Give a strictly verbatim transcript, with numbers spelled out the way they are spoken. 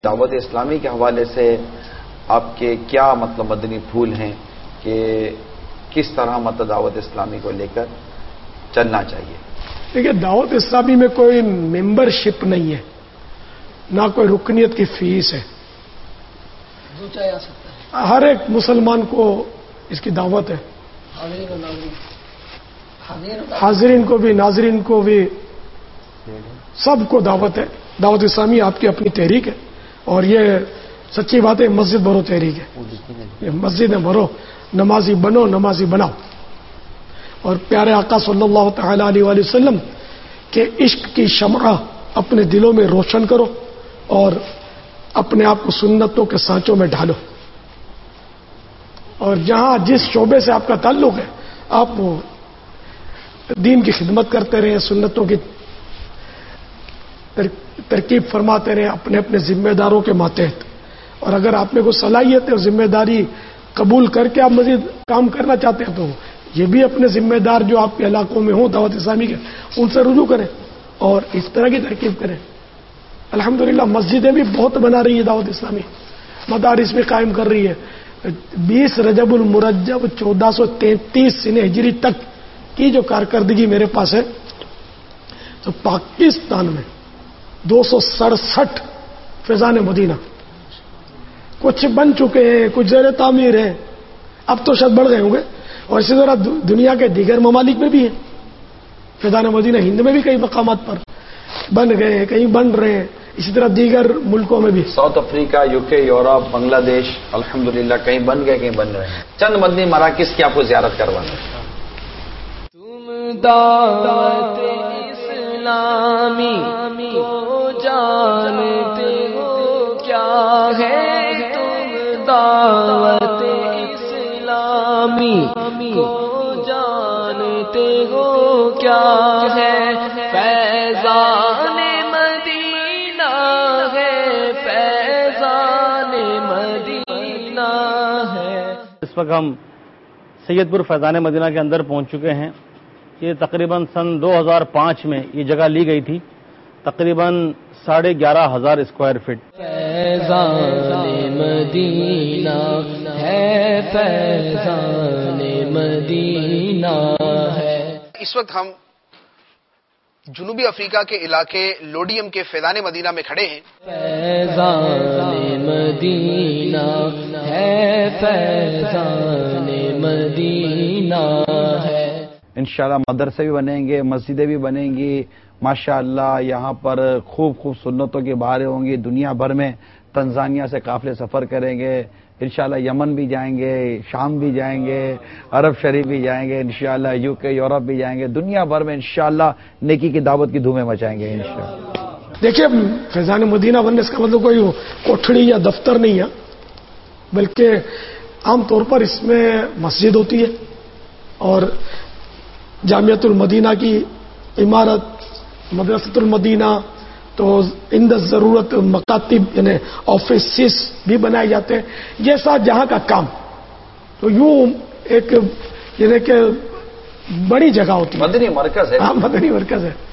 دعوت اسلامی کے حوالے سے آپ کے کیا مطلب مدنی پھول ہیں کہ کس طرح مطلب دعوت اسلامی کو لے کر چلنا چاہیے؟ دیکھیے، دعوت اسلامی میں کوئی ممبر شپ نہیں ہے، نہ کوئی رکنیت کی فیس ہے. ہر ایک مسلمان کو اس کی دعوت ہے، حاضرین کو بھی ناظرین کو بھی سب کو دعوت ہے. دعوت اسلامی آپ کی اپنی تحریک ہے، اور یہ سچی بات ہے، مسجد بھرو تحریک ہے. یہ مسجد بھرو، نمازی بنو، نمازی بناؤ. اور پیارے آقا صلی اللہ تعالی علیہ وآلہ وسلم کے عشق کی شمع اپنے دلوں میں روشن کرو اور اپنے آپ کو سنتوں کے سانچوں میں ڈھالو. اور جہاں جس شعبے سے آپ کا تعلق ہے، آپ وہ دین کی خدمت کرتے رہیں، سنتوں کی ترکیب فرماتے رہیں اپنے اپنے ذمہ داروں کے ماتحت. اور اگر آپ میں کوئی صلاحیت ہے اور ذمہ داری قبول کر کے آپ مزید کام کرنا چاہتے ہیں تو یہ بھی اپنے ذمہ دار جو آپ کے علاقوں میں ہوں دعوت اسلامی کے، ان سے رجوع کریں اور اس طرح کی ترکیب کریں. الحمدللہ مسجدیں بھی بہت بنا رہی ہے دعوت اسلامی، مدارس بھی قائم کر رہی ہے. بیس رجب المرجب چودہ سو تینتیس سن ہجری تک کی جو کارکردگی میرے پاس ہے، تو پاکستان میں دو سو سڑسٹھ فیضان مدینہ کچھ بن چکے ہیں، کچھ زیر تعمیر ہیں، اب تو شاید بڑھ گئے ہوں گے. اور اسی طرح دنیا کے دیگر ممالک میں بھی ہیں فیضان مدینہ. ہند میں بھی کئی مقامات پر بن گئے ہیں، کہیں بن رہے ہیں. اسی طرح دیگر ملکوں میں بھی، South Africa, U K, Europe, Bangladesh, الحمدللہ کہیں بن گئے، کہیں بن رہے ہیں. چند مدنی مراکز کی آپ کو زیارت کروانا ہے. تم دعوت اسلامی کو جانتے ہو کیا ہے، تم دعوت اسلامی کو جانتے ہو کیا ہے. فیضان مدینہ ہے، فیضان مدینہ ہے. اس وقت ہم سید پور فیضان مدینہ کے اندر پہنچ چکے ہیں. یہ تقریباً سن دو ہزار پانچ میں یہ جگہ لی گئی تھی، تقریباً ساڑھے گیارہ ہزار اسکوائر فٹ. فیضان مدینہ ہے، فیضان مدینہ ہے. اس وقت ہم جنوبی افریقہ کے علاقے لوڈیم کے فیضان مدینہ میں کھڑے ہیں. فیضان مدینہ ہے، فیضان مدینہ ہے. انشاءاللہ مدرسے بھی بنیں گے، مسجدیں بھی بنیں گی. ماشاءاللہ یہاں پر خوب خوب سنتوں کی بہاریں ہوں گی. دنیا بھر میں تنزانیہ سے قافلے سفر کریں گے. انشاءاللہ یمن بھی جائیں گے، شام بھی جائیں گے، عرب شریف بھی جائیں گے، انشاءاللہ یو کے، یورپ بھی جائیں گے. دنیا بھر میں انشاءاللہ نیکی کی دعوت کی دھومیں مچائیں گے انشاءاللہ. دیکھیے، فیضان مدینہ بننے کا مطلب کوئی کوٹھڑی یا دفتر نہیں ہے، بلکہ عام طور پر اس میں مسجد ہوتی ہے اور جامعۃ المدینہ کی عمارت، مدرسۃ المدینہ، تو اند ضرورت مکاتب یعنی آفیسز بھی بنائے جاتے ہیں. جیسا جہاں کا کام، تو یوں ایک یعنی کہ بڑی جگہ ہوتی ہے، مدنی مرکز ہے. ہاں، مدنی مرکز ہے.